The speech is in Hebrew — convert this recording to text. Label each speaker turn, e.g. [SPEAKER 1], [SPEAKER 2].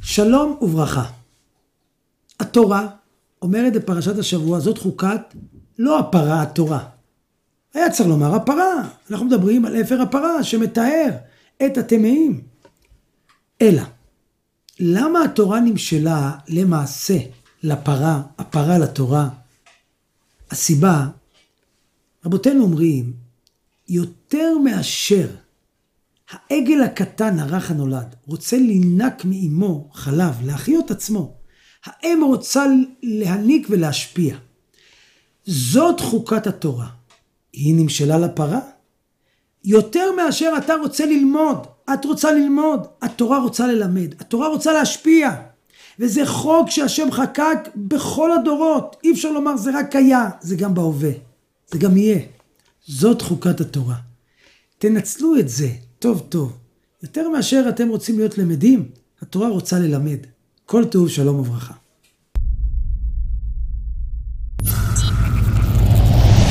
[SPEAKER 1] שלום וברכה. התורה אומרת בפרשת השבוע, זאת חוקת, לא הפרה, התורה. היה צריך לומר הפרה, אנחנו מדברים על אפר הפרה שמתאר את הטמאים. אלא, למה התורה נמשלה למעשה לפרה, הפרה לתורה? הסיבה, רבותינו אומרים, יותר מאשר העגל הקטן הרך הנולד רוצה לינק מאמו חלב, להחיות עצמו, האם רוצה להניק ולהשפיע. זאת חוקת התורה. היא נמשלה לפרה. יותר מאשר אתה רוצה ללמוד, את רוצה ללמוד, התורה רוצה ללמד, התורה רוצה להשפיע. וזה חוק שהשם חקק בכל הדורות. אי אפשר לומר זה רק היה, זה גם בהווה, זה גם יהיה. זאת חוקת התורה. תנצלו את זה טוב טוב. יותר מאשר אתם רוצים להיות למדים, התורה רוצה ללמד. כל טוב, שלום וברכה.